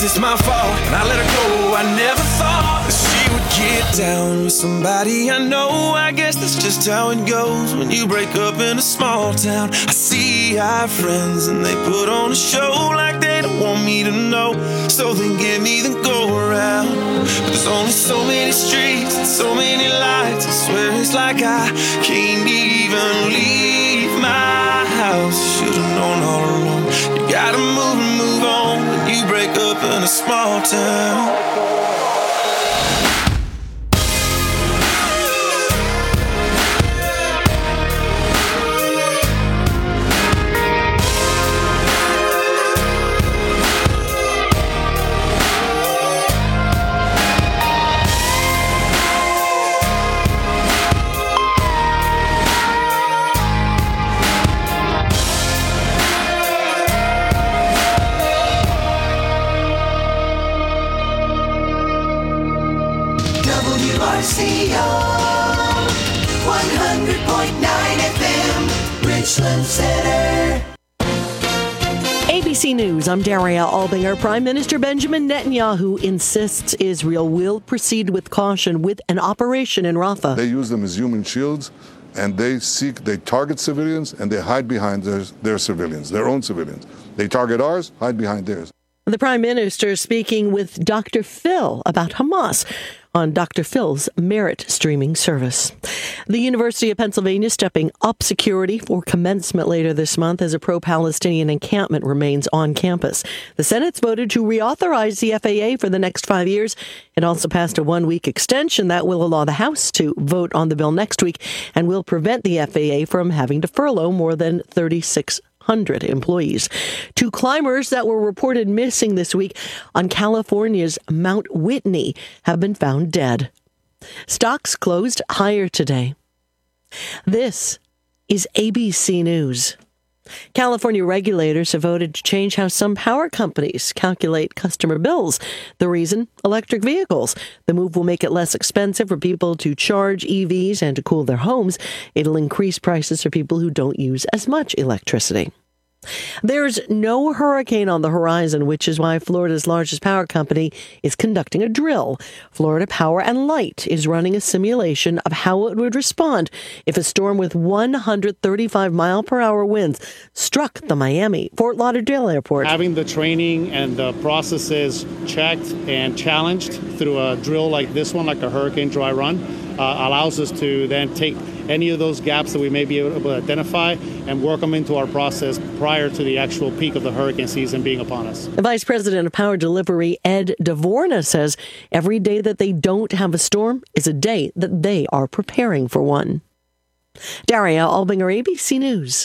Is this my fault? And I let her go. I never thought that she would get down with somebody I know. I guess that's just how it goes when you break up in a small town. I see our friends and they put on a show like they don't want me to know. So they give me the go around. But there's only so many streets and so many lights. I swear it's like I can't even leave my house. Should've known all along. You gotta move and move on when you break up in a small town. WRCO 100.9 FM, Richland Center. ABC News, I'm Daria Albinger. Prime Minister Benjamin Netanyahu insists Israel will proceed with caution with an operation in Rafah. They use them as human shields, and they target civilians, and they hide behind their civilians, their own civilians. They target ours, hide behind theirs. The Prime Minister speaking with Dr. Phil about Hamas on Dr. Phil's Merit streaming service. The University of Pennsylvania stepping up security for commencement later this month as a pro-Palestinian encampment remains on campus. The Senate's voted to reauthorize the FAA for the next 5 years. It also passed a one-week extension that will allow the House to vote on the bill next week and will prevent the FAA from having to furlough more than 3,600 employees. 2 climbers that were reported missing this week on California's Mount Whitney have been found dead. Stocks closed higher today. This is ABC News. California regulators have voted to change how some power companies calculate customer bills. The reason? Electric vehicles. The move will make it less expensive for people to charge EVs and to cool their homes. It'll increase prices for people who don't use as much electricity. There's no hurricane on the horizon, which is why Florida's largest power company is conducting a drill. Florida Power and Light is running a simulation of how it would respond if a storm with 135-mile-per-hour winds struck the Miami-Fort Lauderdale airport. Having the training and the processes checked and challenged through a drill like this one, like a hurricane dry run, allows us to then take any of those gaps that we may be able to identify and work them into our process prior to the actual peak of the hurricane season being upon us. The Vice President of Power Delivery, Ed DeVorna, says every day that they don't have a storm is a day that they are preparing for one. Daria Albinger, ABC News.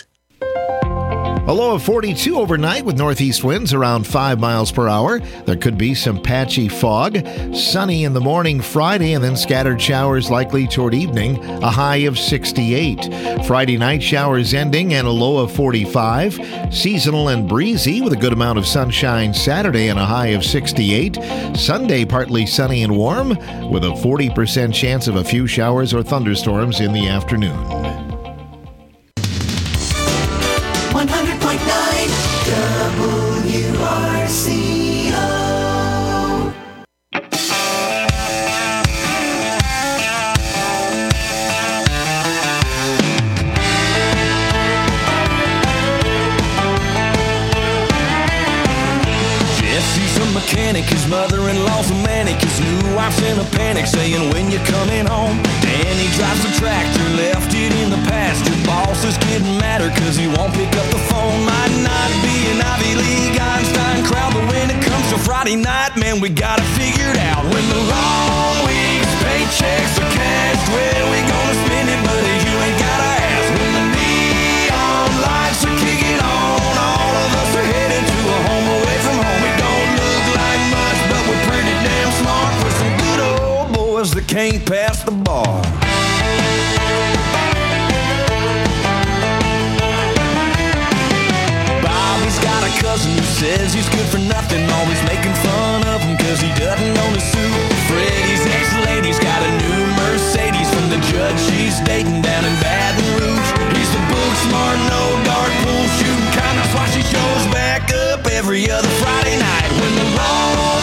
A low of 42 overnight with northeast winds around 5 miles per hour. There could be some patchy fog. Sunny in the morning Friday and then scattered showers likely toward evening. A high of 68. Friday night showers ending and a low of 45. Seasonal and breezy with a good amount of sunshine Saturday and a high of 68. Sunday partly sunny and warm with a 40% chance of a few showers or thunderstorms in the afternoon. 100.9 WRCO. Jesse's a mechanic, his mother-in-law's a manic, his new wife's in a panic, saying when you coming home. Danny drives a tractor, left it in the pasture. Boss is getting madder cause he won't pick up the phone. Might not be an Ivy League Einstein crowd, but when it comes to Friday night, man, we got it figured out. When the long weeks, paychecks are cashed, where we gonna spend it, buddy, you ain't gotta ask. When the neon lights are kicking on, all of us are headed to a home away from home. We don't look like much, but we're pretty damn smart for some good old boys that can't pass the bar. Bobby's got a cousin who says he's good for nothing, always making fun of him cause he doesn't own a suit. Freddie's ex-lady's got a new Mercedes from the judge she's dating down in Baton Rouge. He's the book smart, no dart pool shooting kind, that's why she shows back up every other Friday night. When the long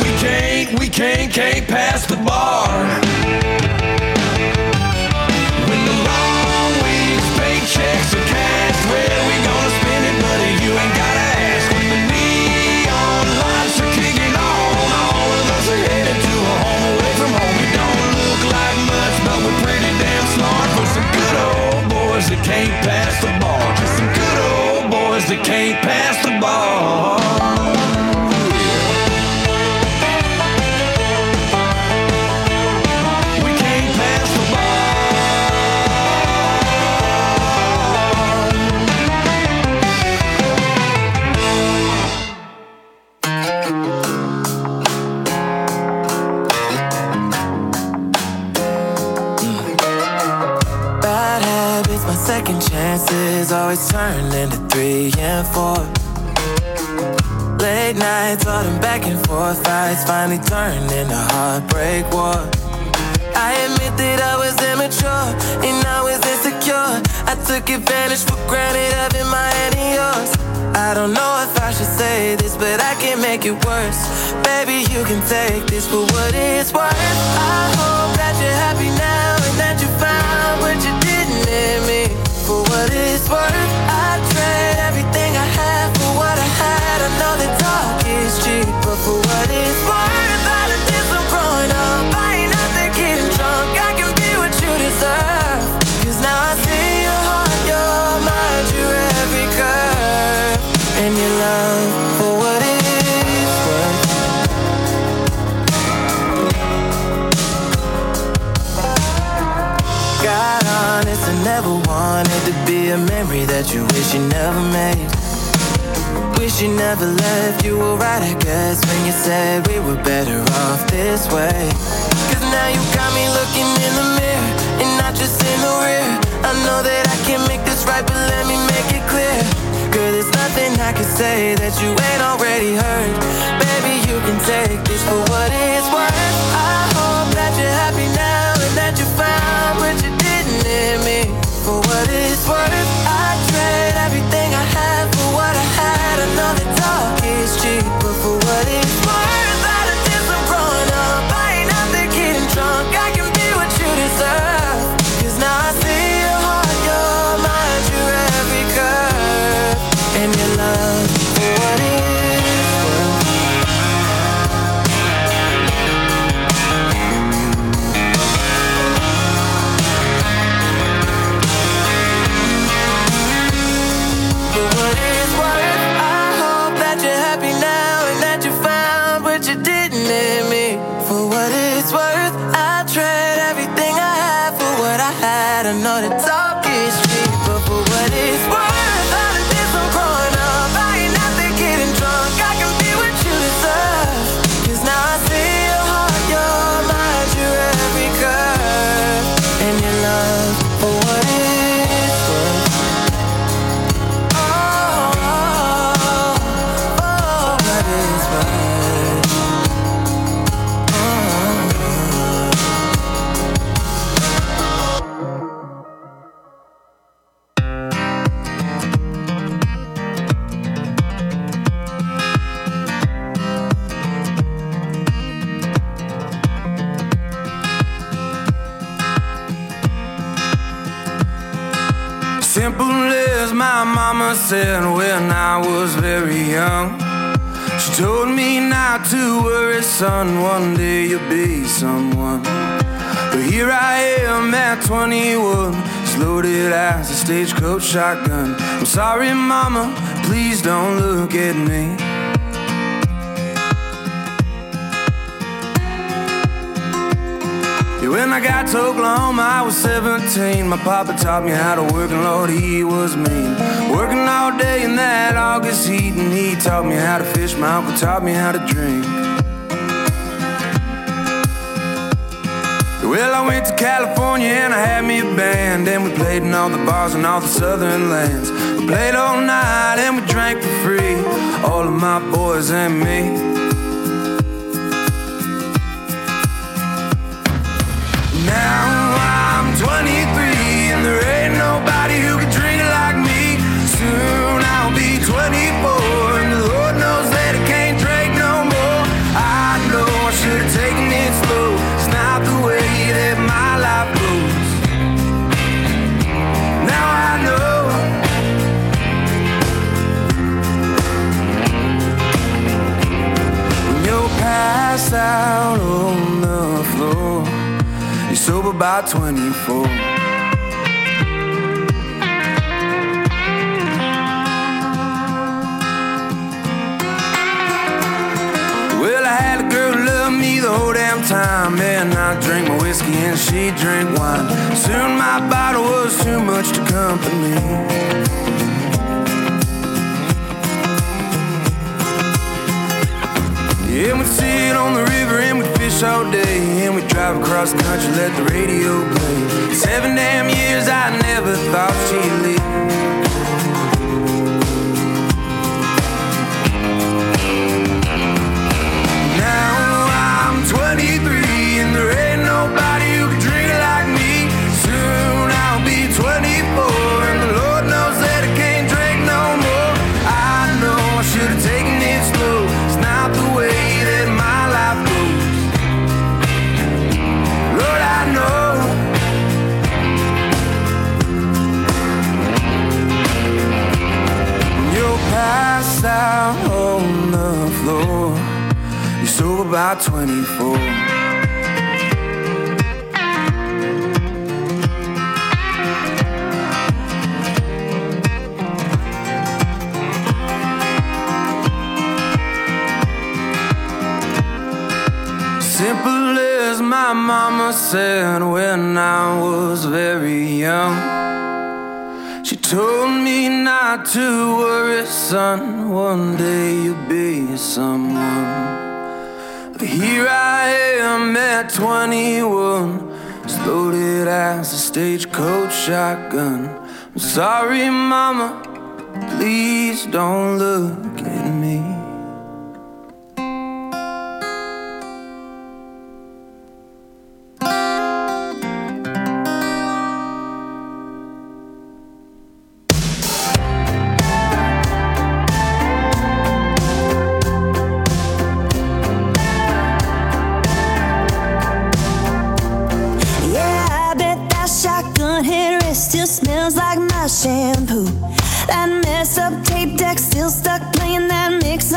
can't pass the bar. When the long weeks, paychecks are cash, where we gonna spend it, buddy? You ain't gotta ask. When the neon lights are kicking on, all of us are headed to a home away from home. We don't look like much, but we're pretty damn smart for some good old boys that can't pass the bar. Just some good old boys that can't pass the bar. Second chances always turn into 3 and 4. Late nights, all them back and forth fights finally turned into heartbreak war. I admit that I was immature and I was insecure. I took advantage for granted of in my hand and yours. I don't know if I should say this, but I can make it worse. Baby, you can take this for what it's worth. I hope that you're happy now and that you found what you didn't in me. For what it's worth, I'd trade everything I had for what I had. I know that talk is cheap, but for what it's worth, I done did some growing up. I ain't out there getting drunk, I can be what you deserve. Cause now I see your heart, your mind, your every curve. And your love for what it's worth. Got honest, I never wanted to be a memory that you wish you never made. Wish you never left, you were right, I guess, when you said we were better off this way. Cause now you got me looking in the mirror, and not just in the rear. I know that I can make this right, but let me make it clear. Girl, there's nothing I can say that you ain't already heard. Baby, you can take this for what it's worth. I hope that you're happy now and that you found what you didn't in me. For what it's worth, I'd trade everything I had for what I had. I know that talk is cheap, but for what it's worth, I done did some growing up. I ain't out there getting drunk, I can be what you deserve. Cause now I see your heart, your mind, your every curve. And your love for what it's worth. For what it's worth, I hope that you're happy now and that you found what you didn't in me. For what it's worth, I'd trade everything I had for what I had. I know that talk is cheap, but for what it's worth, simple as my mama said when I was very young. She told me not to worry, son, one day you'll be someone. But here I am at 21, as loaded as a stagecoach shotgun. I'm sorry, mama, please don't look at me. When I got to Oklahoma, I was 17. My papa taught me how to work, and Lord, he was mean. Working all day in that August heat, and he taught me how to fish. My uncle taught me how to drink. Well, I went to California and I had me a band, and we played in all the bars in all the southern lands. We played all night and we drank for free, all of my boys and me. Now I'm 23 and there ain't nobody who can drink like me. Soon I'll be 24 and the Lord knows that I can't drink no more. I know out on the floor. You're sober by 24. Well, I had a girl who loved me the whole damn time, and I drank my whiskey and she drank wine. Soon my bottle was too much to company. Yeah, we'd sit on the river and we'd fish all day, and we'd drive across the country, let the radio play. 7 damn years I never thought she'd leave. Now I'm 23 and there ain't nobody who can drink like me. Soon I'll be 24 and the Lord knows that I can't drink no more. I know I should have taken it slow. It's not the way that my life goes. Lord, I know. You're passed out on the floor. You're sober by 24. Simple as my mama said when I was very young. She told me not to worry, son, one day you'll be someone. But here I am at 21, as loaded as a stagecoach shotgun. I'm sorry, mama, please don't look at me. Smells like my shampoo. That messed up tape deck still stuck playing that mix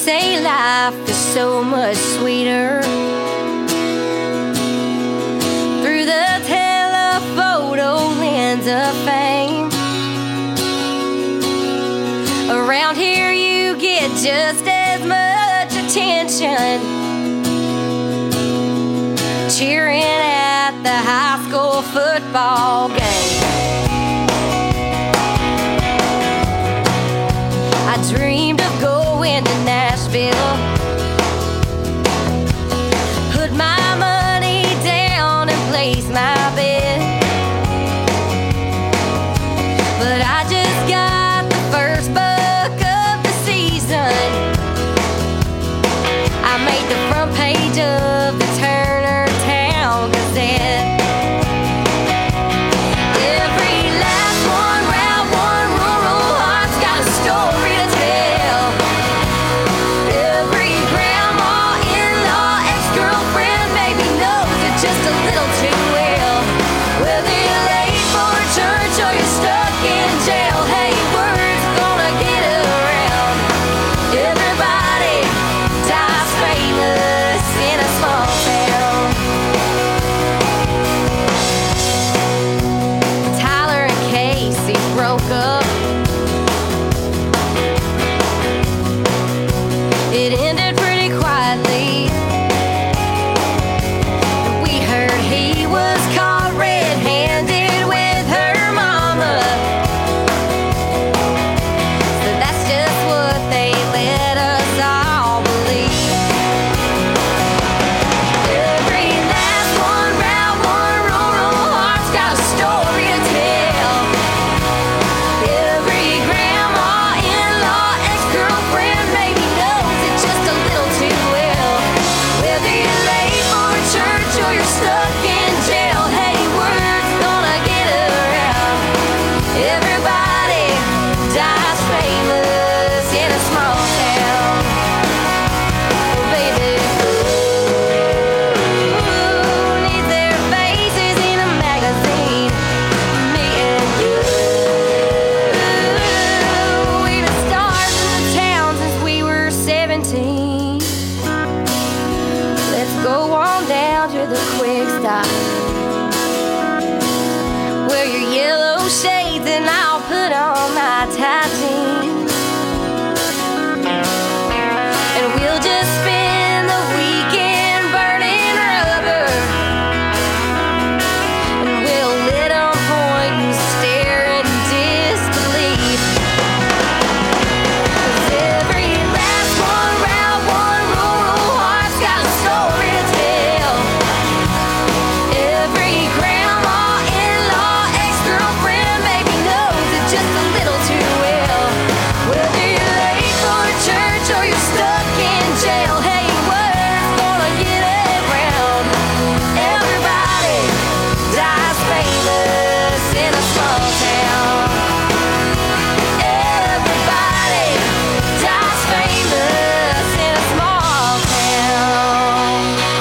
say life is so much sweeter through the telephoto lens of fame. Around here you get just as much attention cheering at the high school football game. I dreamed of going to Nashville, put my money down and place my bet, but I just got the first buck of the season. I made the front page of the Turner Town Gazette. Every last one, round one, rural heart's got a story to tell. Every grandma, in-law, ex-girlfriend maybe knows it just a little too well. Whether you're late for church or you're stuck in jail, hey, word's gonna get around. Everybody dies famous in a small town. Tyler and Casey broke up. It ended pretty quietly. We heard he was caught red-handed with her mama. So that's just what they let us all believe. Every last one, round one, rural heart's got a story to tell. Every grandma, in-law, ex-girlfriend maybe knows it just a little too well. Whether you're late for church or you're stuck in jail, hey, word's gonna get around. Everybody dies famous in a small town. Oh, baby, who needs their faces in a magazine? Me and you. We've been stars in the town since we were 17. Let's go on down to the quick stop. Wear your yellow shades and I'll put on my tight jeans. And we'll just spend the weekend burning rubber. And we'll let 'em point and stare in disbelief. 'Cause every last one, round one, rural heart's got a story to tell. Every grandma, in-law, ex-girlfriend maybe knows it just a little too well. Whether you're late for church or you're stuck in jail, hey, word's gonna get around. Everybody dies famous in a small town. Everybody dies famous in a small town.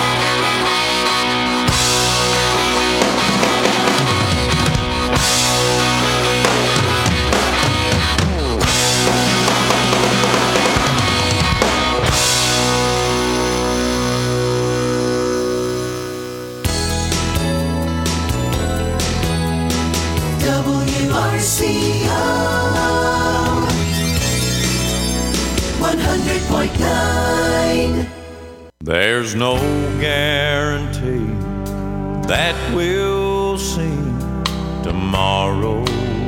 WRCO 100.9. There's no guarantee that we'll see tomorrow.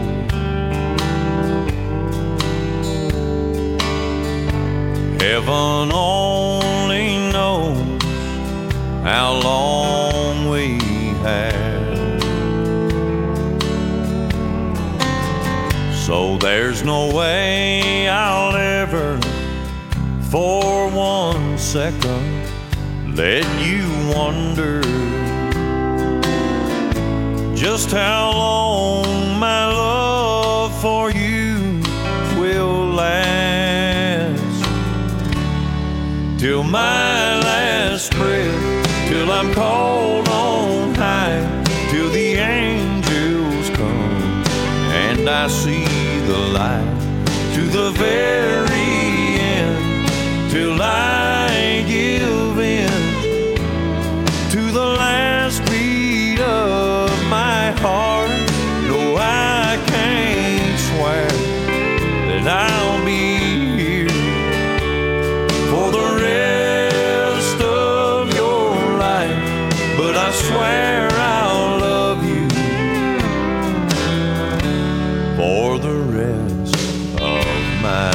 Heaven only knows how long we have. So there's no way I'll ever, for 1 second, let you wonder just how long my love for you will last. Till my last breath, till I'm called on high, till the angels come and I see the light to the very end, till swear I'll love you for the rest of my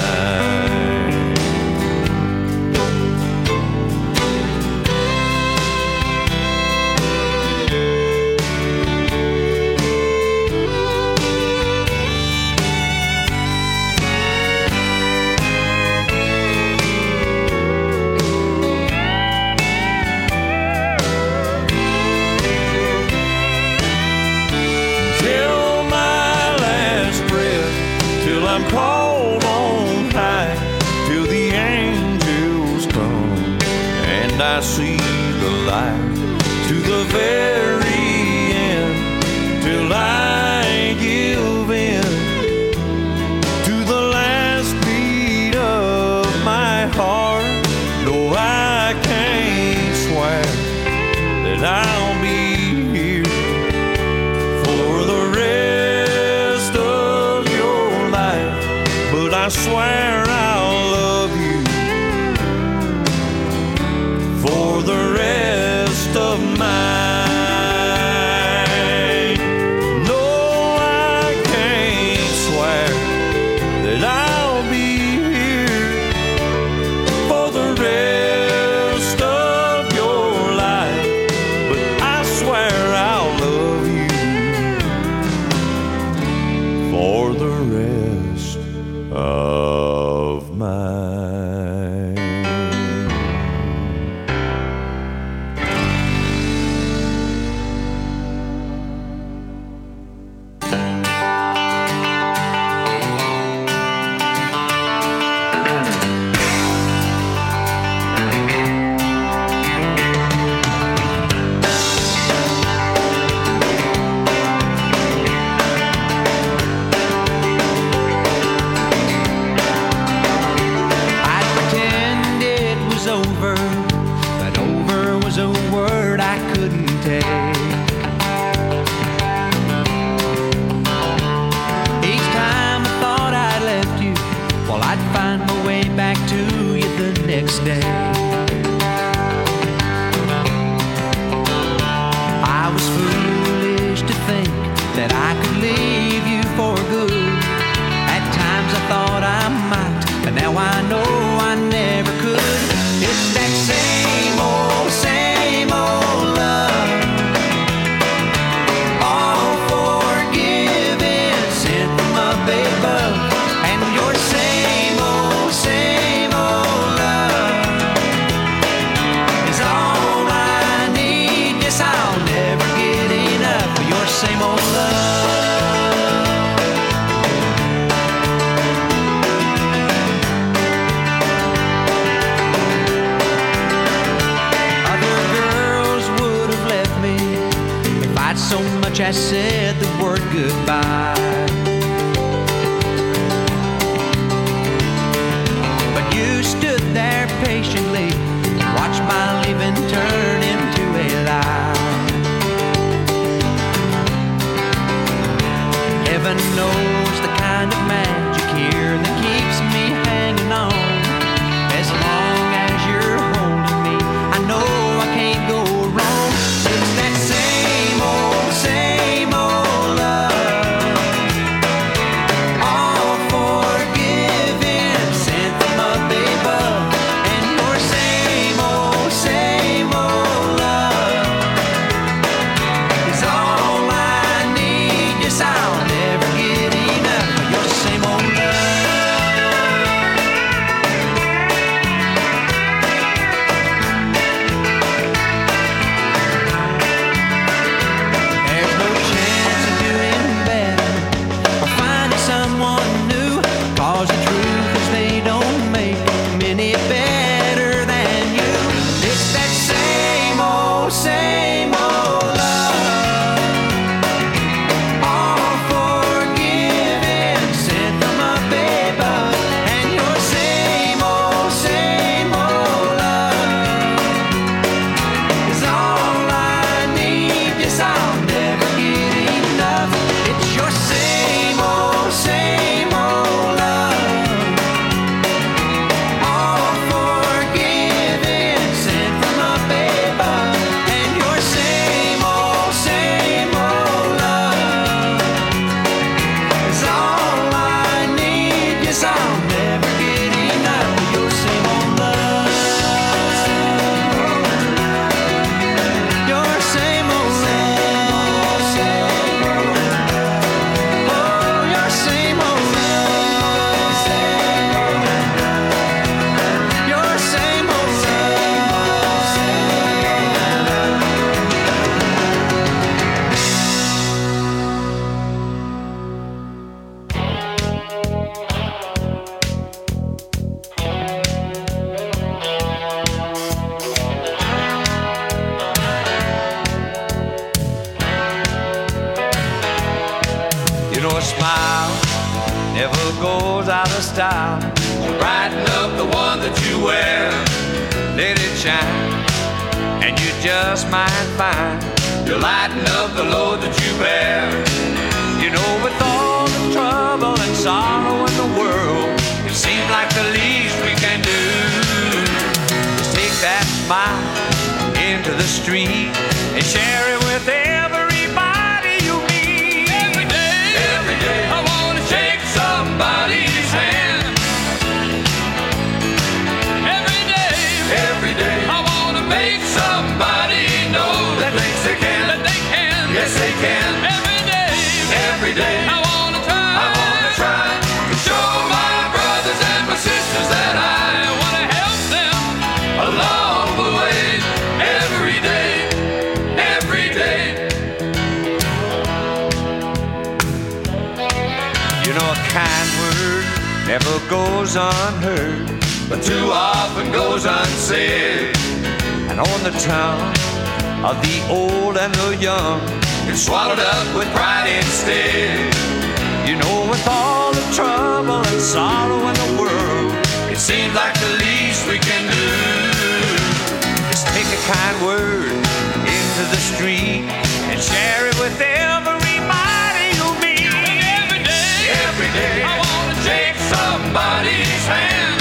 I'm called on high till the angels come and I see the light to the very end till I give in to the last beat of my heart. No, I can't swear that I'll be here for the rest of your life, but I swear I'll love you for the rest of mine. No, I can't swear that I'll be here for the rest of your life, but I swear I'll love you for the rest of mine. Over, but over was a word I couldn't take. Each time I thought I'd left you, well, I'd find my way back to you the next day. I was foolish to think that I could leave you for good. At times I thought I might, but now I know I never could. It's that same old love, all forgiven, sent from up above. And your same old love is all I need. Yes, I'll never get enough of your same old love. So much I said the word goodbye, but you stood there patiently and watched my leaving turn into a lie. Heaven knows the kind of magic here that keeps me hanging on. As long as you're holding me, I know I can't go wrong. It's that same old love, smile never goes out of style. So brighten up the one that you wear, let it shine, and you just might find you'll lighten up the load that you bear. You know, with all the trouble and sorrow in the world, it seems like the least we can do is take that smile into the street and share it with everybody you meet. Every day, I wanna shake somebody's hand. Every day, I wanna make somebody know that they can. Yes, they can. Every day, I wanna try to show my brothers and my sisters that I wanna help them along the way. Every day. You know, a kind word never goes unheard, but too often goes unsaid. And on the tongue of the old and the young, it's swallowed up with pride instead. You know, with all the trouble and sorrow in the world, it seems like the least we can do is take a kind word into the street and share it with everybody you meet. Every day, I wanna shake somebody's hand.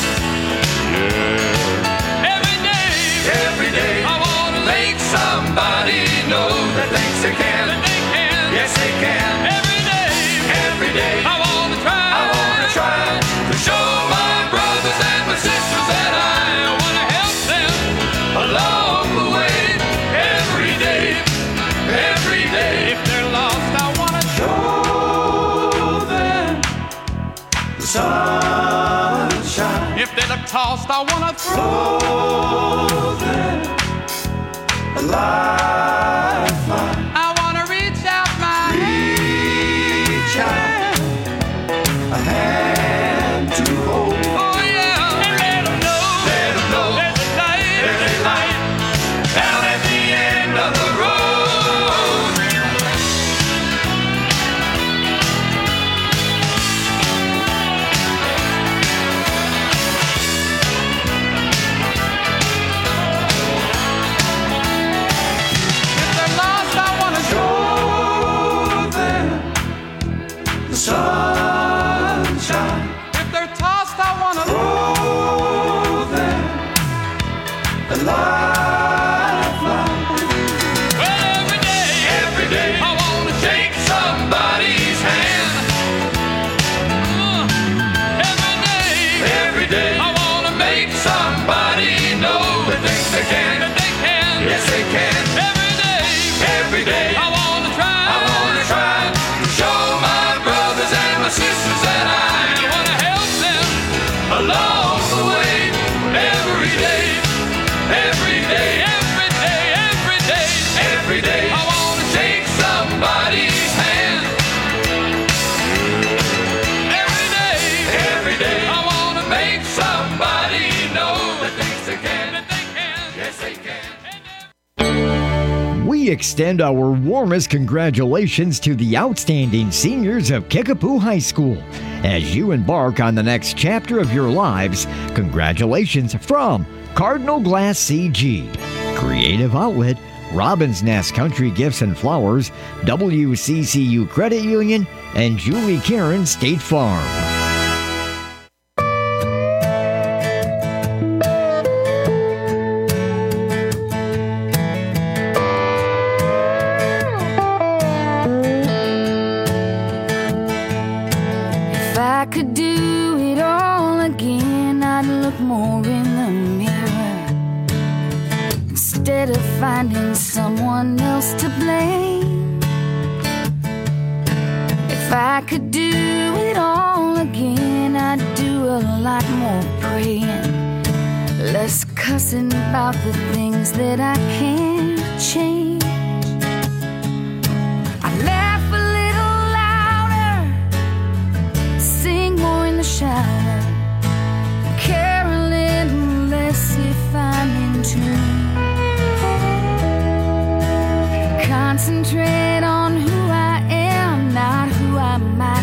Every day, I wanna make somebody know that they can. Yes, they can. Every day, I wanna try to show my brothers and my sisters that I wanna help them along the way. Every day. If they're lost, I wanna show them the sunshine. If they look tossed, I wanna throw them a lifeline. I wanna reach out my hand, a hand to hold. Oh yeah, and let them know there's a light down at the end of the road. Sunshine. If they're tossed, I wanna throw them a lifeline. Well, every day, I wanna shake somebody's hand. Every day, I wanna make somebody know that they can. Yes, they can. Every day, I wanna try to show my brothers and my sisters that I wanna help them along the way. Every day, I wanna shake somebody's hand. Every day, I wanna make somebody know that they can. Yes, they can. We extend our warmest congratulations to the outstanding seniors of Kickapoo High School. As you embark on the next chapter of your lives, congratulations from Cardinal Glass CG, Creative Outlet, Robin's Nest Country Gifts and Flowers, WCCU Credit Union, and Julie Karen State Farm. If I could do it all again, I'd look more in the mirror instead of finding someone else to blame. If I could do it all again, I'd do a lot more praying, less cussing about the things that I can't change. I'd laugh a little louder, sing more in the shower, care a little less if I'm in tune. Concentrate on who I am, not who I might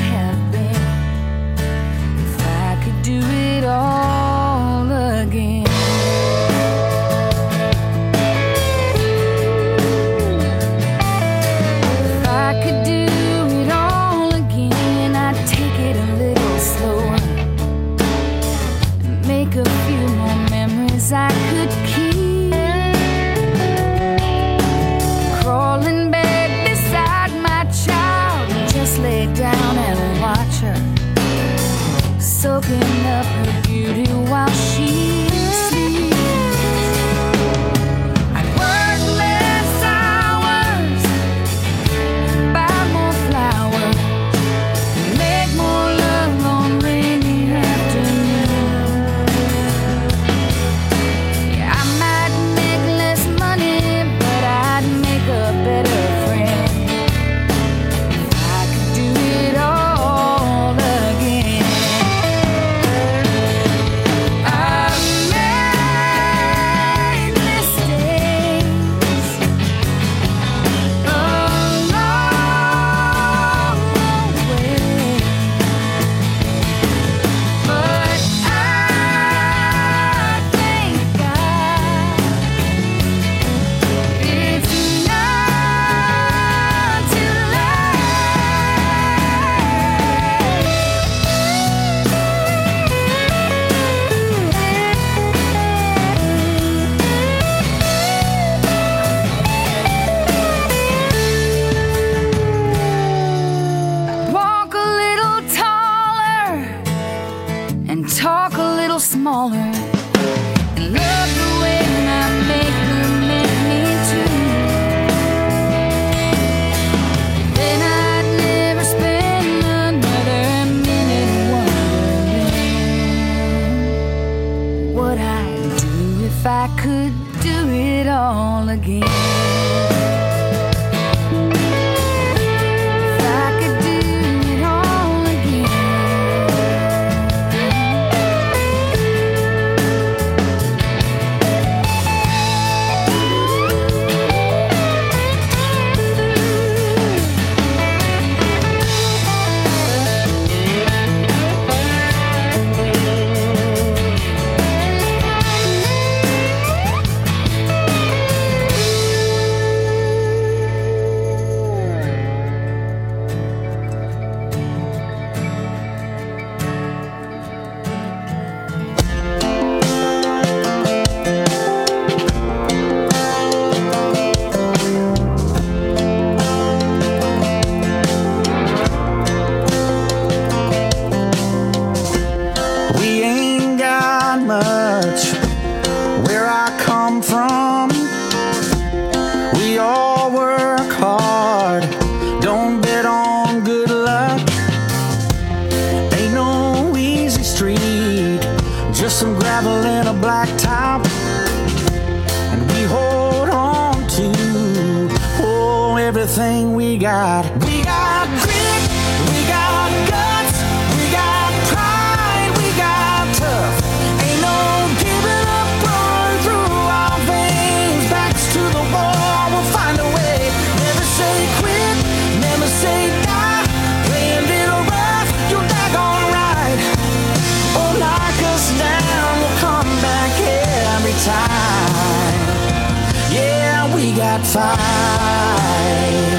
everything we got. We got grit, we got guts, we got pride, we got tough. Ain't no giving up, run through our veins. Backs to the wall, we'll find a way. Never say quit, never say die. Play a little rough, you're daggone right. Oh, knock us down, we'll come back every time. Yeah, we got fight.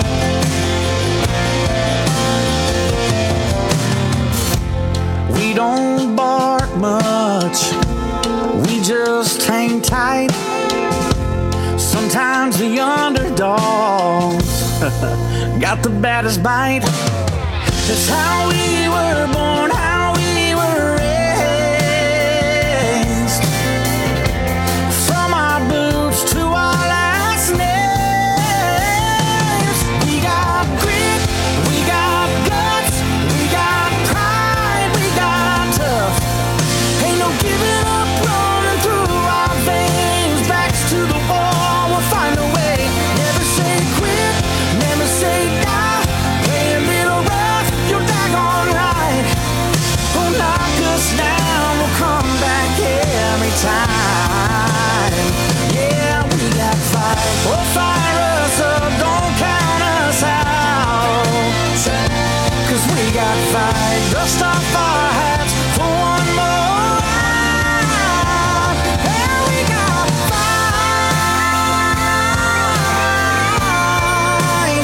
We don't bark much, we just hang tight. Sometimes the underdogs got the baddest bite. That's how we were born, how we were raised. From our boots to our last names. We got grit, we got guts, we got pride, we got tough. Ain't no giving up, running through our veins. Backs to the wall, we'll find a way. Never say quit, never say die. Play a little rough, you're daggone right. Oh, knock us down, we'll come back every time. Yeah, we got fight. Oh, fire us up, don't count us out. 'Cause we got fight. Dust off our hats for one more round. Yeah, we got fight.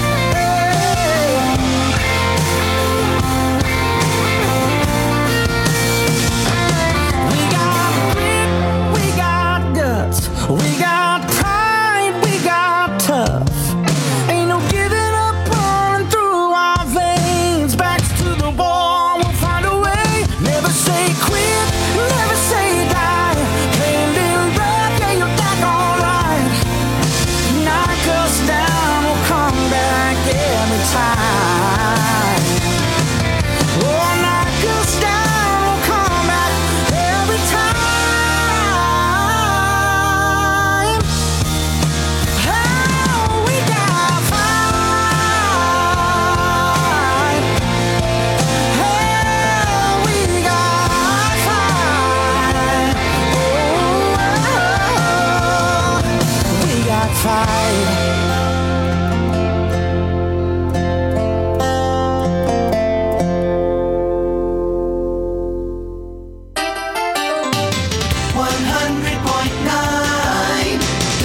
We got grit, we got guts, we got pride, we got tough. Ain't no giving up, running through our veins. Backs to the wall, we'll find a way. Never say quit, never say die. Play a little rough, yeah, you're daggone right. Knock us down, we'll come back every time. Oh, knock us down, we'll come back every time. Oh, we got fight. Oh, we got fight. Oh, we got fight. 100.9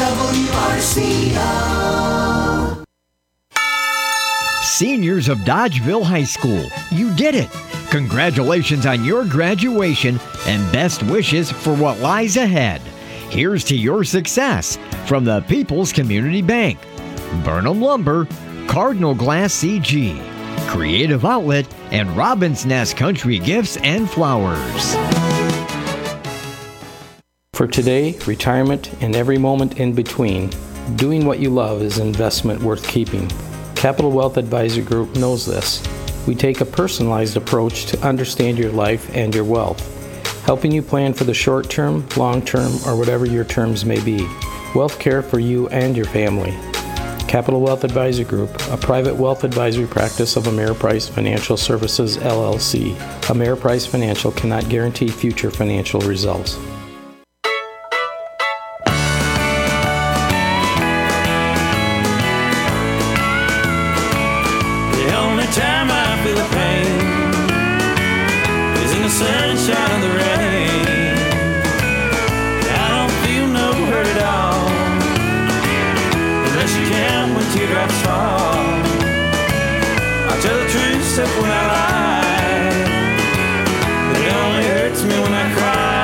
WRCO. Seniors of Dodgeville High School, you did it! Congratulations on your graduation and best wishes for what lies ahead. Here's to your success from the People's Community Bank, Burnham Lumber, Cardinal Glass CG, Creative Outlet, and Robin's Nest Country Gifts and Flowers. For today, retirement, and every moment in between, doing what you love is an investment worth keeping. Capital Wealth Advisor Group knows this. We take a personalized approach to understand your life and your wealth, helping you plan for the short term, long term, or whatever your terms may be. Wealth care for you and your family. Capital Wealth Advisor Group, a private wealth advisory practice of Ameriprise Financial Services, LLC. Ameriprise Financial cannot guarantee future financial results. The only time I feel the pain is in the sunshine of the rain. I don't feel no hurt at all, unless you count when teardrops fall. I'll tell the truth except when I lie, but it only hurts me when I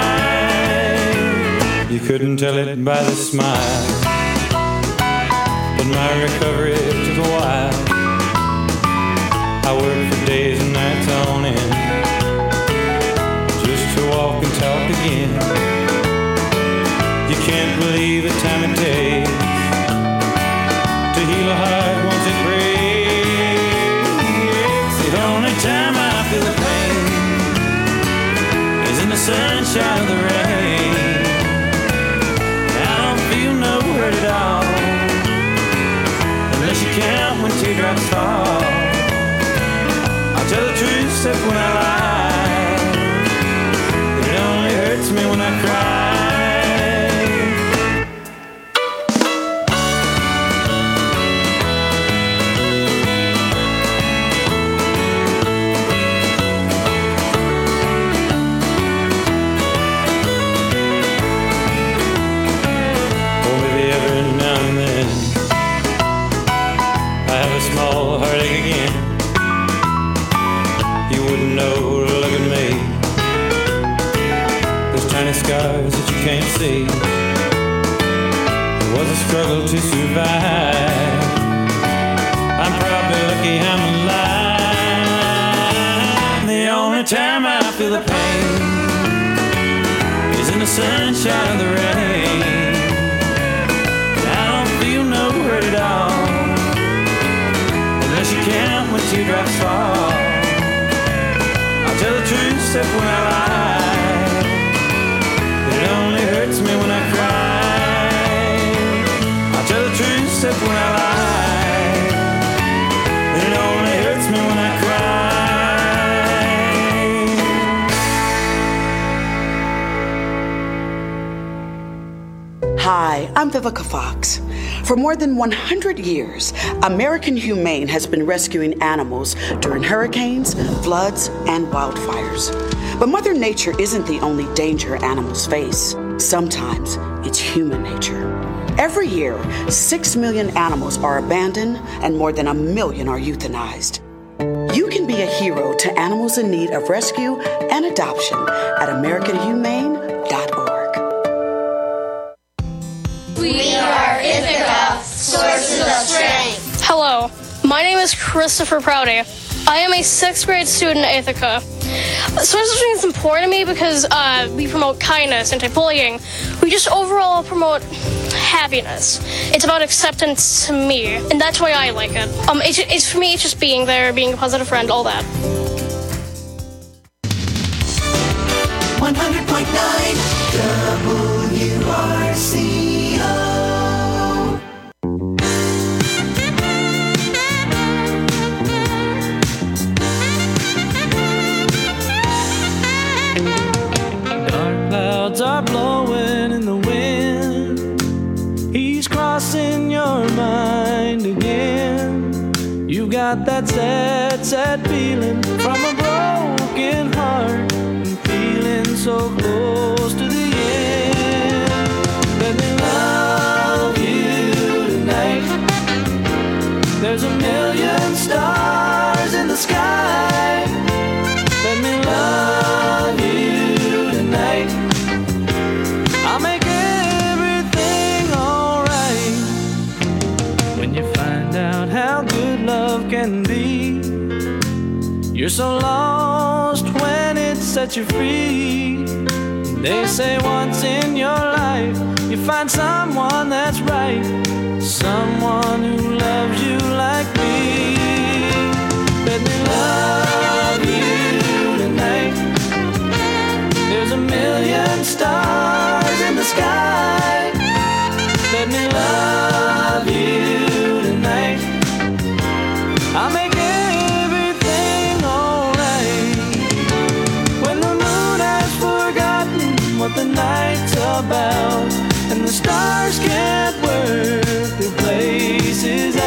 cry. You couldn't tell it by the smile, but my recovery took a while. I worked for days and nights on end, just to walk and talk again. You can't believe the time it takes to heal a heart once it breaks. The only time I feel the pain is in the sunshine of the rain. I don't feel no hurt at all, unless teardrops fall. I'll tell the truth except when I lie. It only hurts me when I cry. Small heartache again. You wouldn't know to look at me. Those tiny scars that you can't see. It was a struggle to survive. I'm probably lucky I'm alive. The only time I feel the pain is in the sunshine of the rain. I don't feel no hurt at all. Unless you count when teardrops fall. I'll tell the truth except when I lie. It only hurts me when I cry. I'll tell the truth except when I lie. It only hurts me when I cry. Hi, I'm Vivica Fox. For more than 100 years, American Humane has been rescuing animals during hurricanes, floods, and wildfires. But Mother Nature isn't the only danger animals face. Sometimes it's human nature. Every year, 6 million animals are abandoned and more than 1 million are euthanized. You can be a hero to animals in need of rescue and adoption at AmericanHumane.org. We are Ithaca, sources of strength. Hello, my name is Christopher Prouty. I am a 6th grade student at Ithaca. Sources of strength is important to me because we promote kindness, anti-bullying. We just overall promote happiness. It's about acceptance to me, and that's why I like it. It's for me, it's just being there, being a positive friend, all that. 100.9 WRCO. Clouds are blowing in the wind. He's crossing your mind again. You've got that sad, sad feeling from a broken heart and feeling so close to the end. Let me love you tonight. There's a million stars in the sky. Let me love you tonight. I'll make everything alright. When you find out how good love can be, you're so lost when it sets you free. They say once in your life you find someone that's right, someone who loves you like me. Let me love you tonight. There's a million stars in the sky. Let me love you tonight. I'll make everything alright. When the moon has forgotten what the night's about, and the stars can't work their places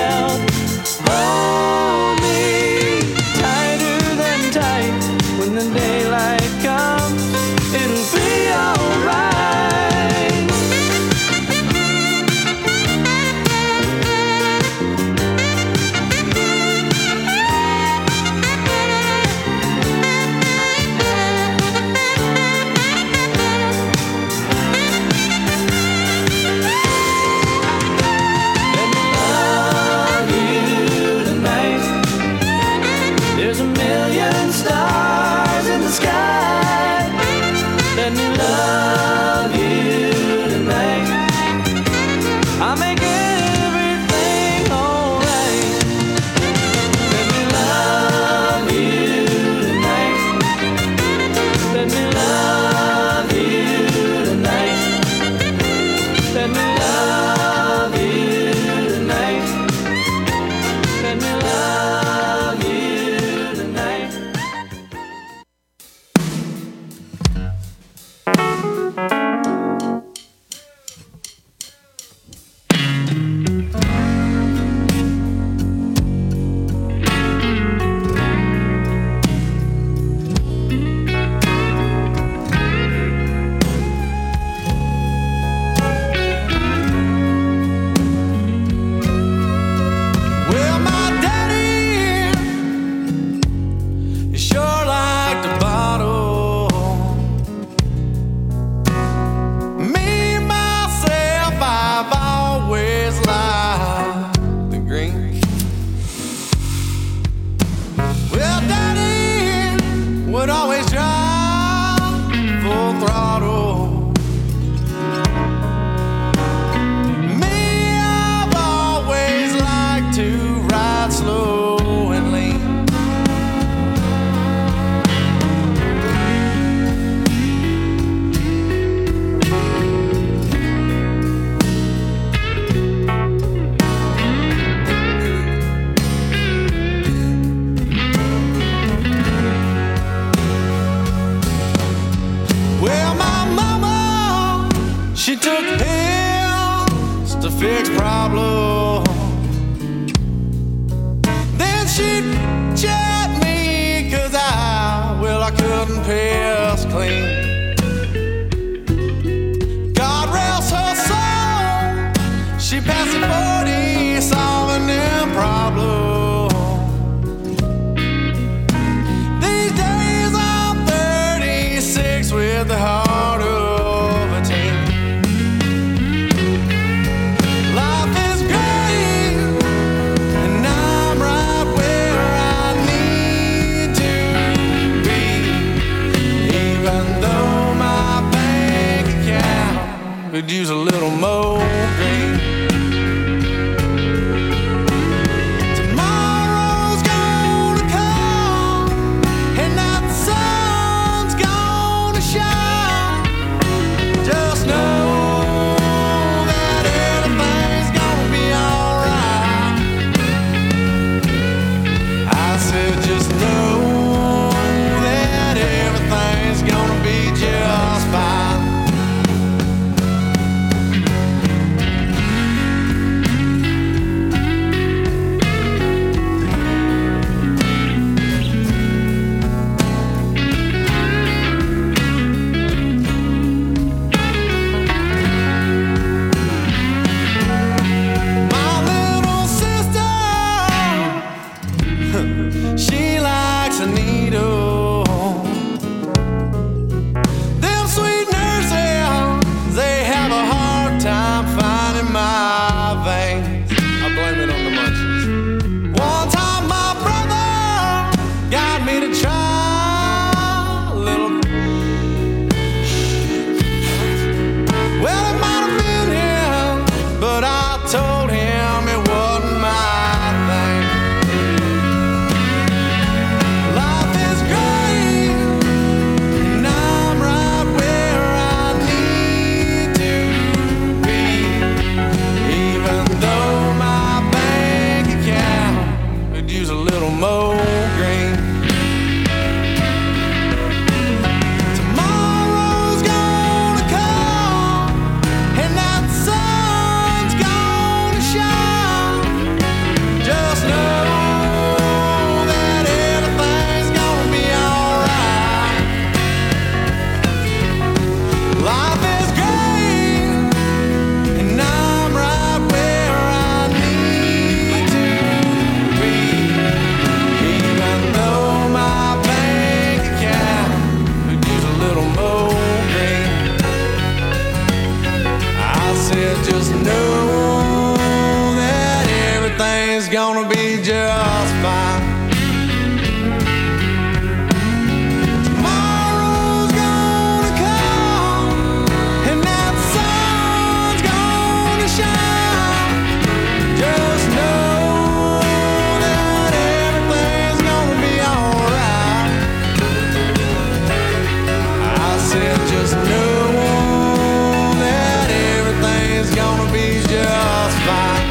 everything's gonna be just fine. Tomorrow's gonna come, and that sun's gonna shine. Just know that everything's gonna be alright. I said just know that everything's gonna be just fine.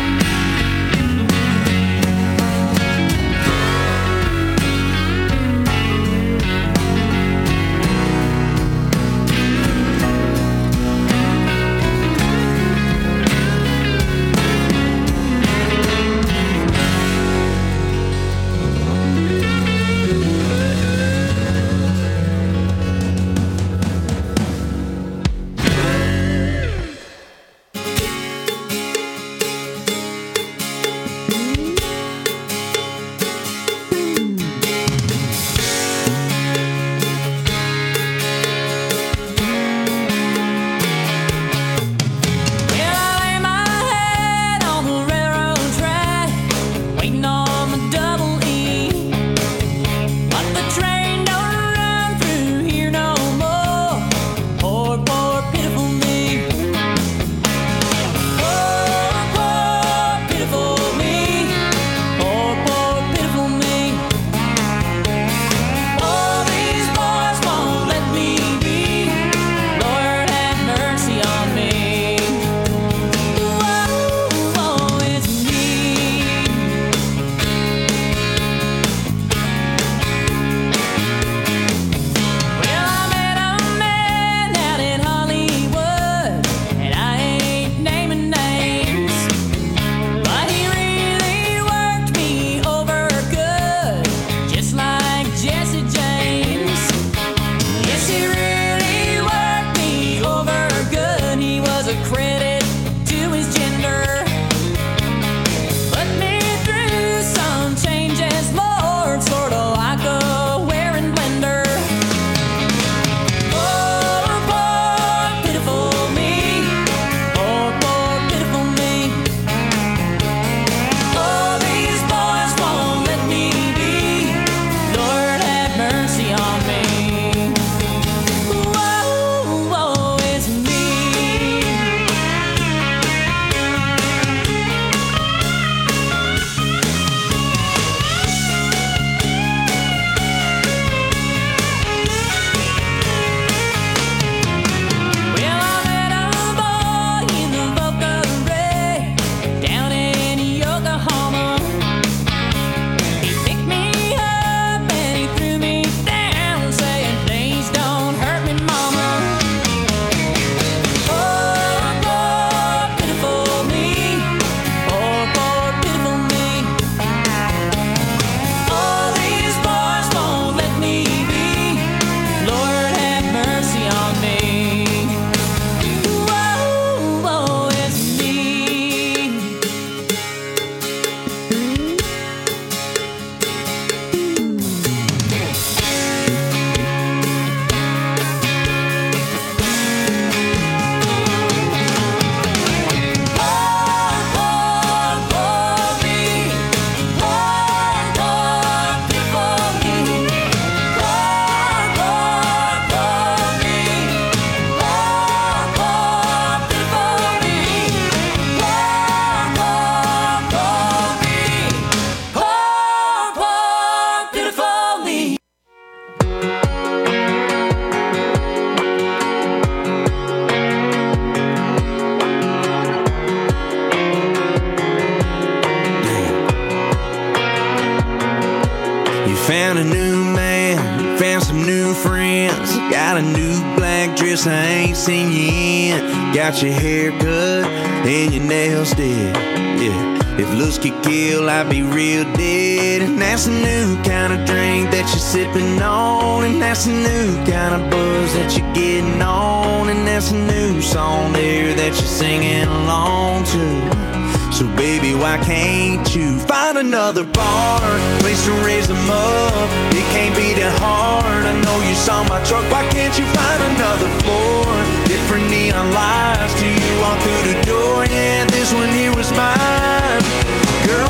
Found a new man, found some new friends. Got a new black dress I ain't seen you in. Got your hair cut and your nails did. Yeah, if looks could kill, I'd be real dead. And that's a new kind of drink that you're sipping on. And that's a new kind of buzz that you're getting on. And that's a new song there that you're singing along to. So baby, why can't you find another bar, place to raise them up? It can't be that hard. I know you saw my truck. Why can't you find another floor? Different neon lights till you walk through the door. Yeah, this one here was mine. Girl,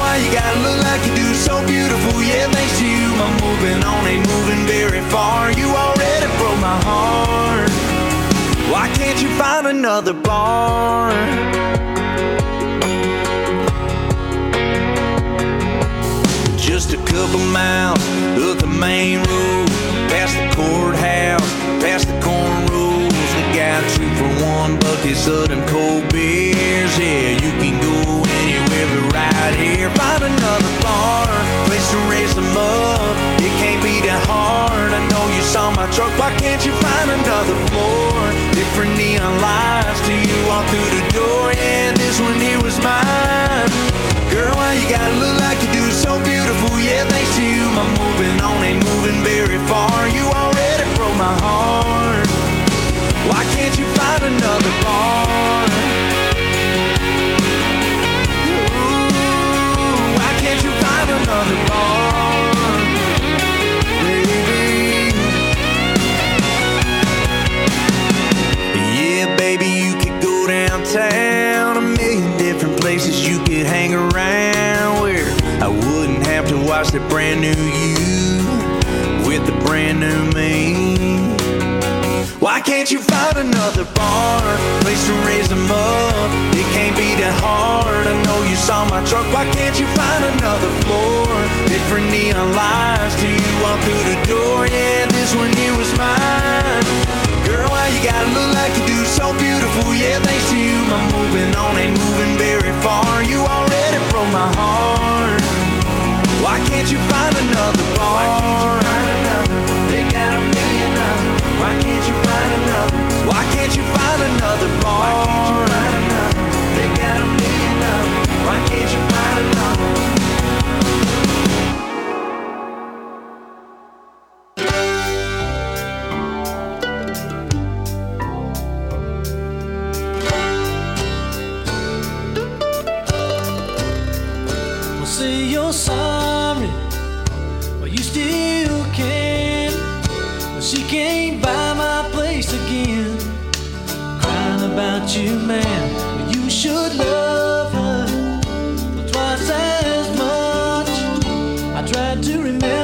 why you gotta look like you do, so beautiful, yeah, thanks to you. I'm moving on, ain't moving very far. You already broke my heart. Why can't you find another bar? Just a couple miles up the main road, past the courthouse, past the cornrows. They got 2 for $1 buckets of them cold beers. Yeah, you can go anywhere but right here. Find another bar, place to raise them up. It can't be that hard. I know you saw my truck. Why can't you find another floor? Different neon lights till you walk through the door. Yeah, this one here was mine. Girl, why you gotta look like you do, so beautiful, yeah, thanks to you. I'm moving on, ain't moving very far. You already broke my heart. Why can't you find another bar? Ooh, why can't you find another bar, baby? Yeah, baby, you could go downtown, a million different places you could hang around, where I wouldn't have to watch the brand new you with the brand new me. Why can't you find another bar, place to raise them up? It can't be that hard. I know you saw my truck. Why can't you find another floor? Different neon lights till you walk through the door. Yeah, this one here was mine. Girl, why you gotta look like you do, so beautiful, yeah, thanks to you. I'm moving on, ain't moving very far. You already broke my heart. Why can't you find another bar? They got a million of them. Why can't you find another? Why can't you find another bar? They got a million of them. Why can't you find another? Well, say you're sorry, but you still can. But she can't buy my place again. Crying about you, man. You should love her twice as much. I tried to remember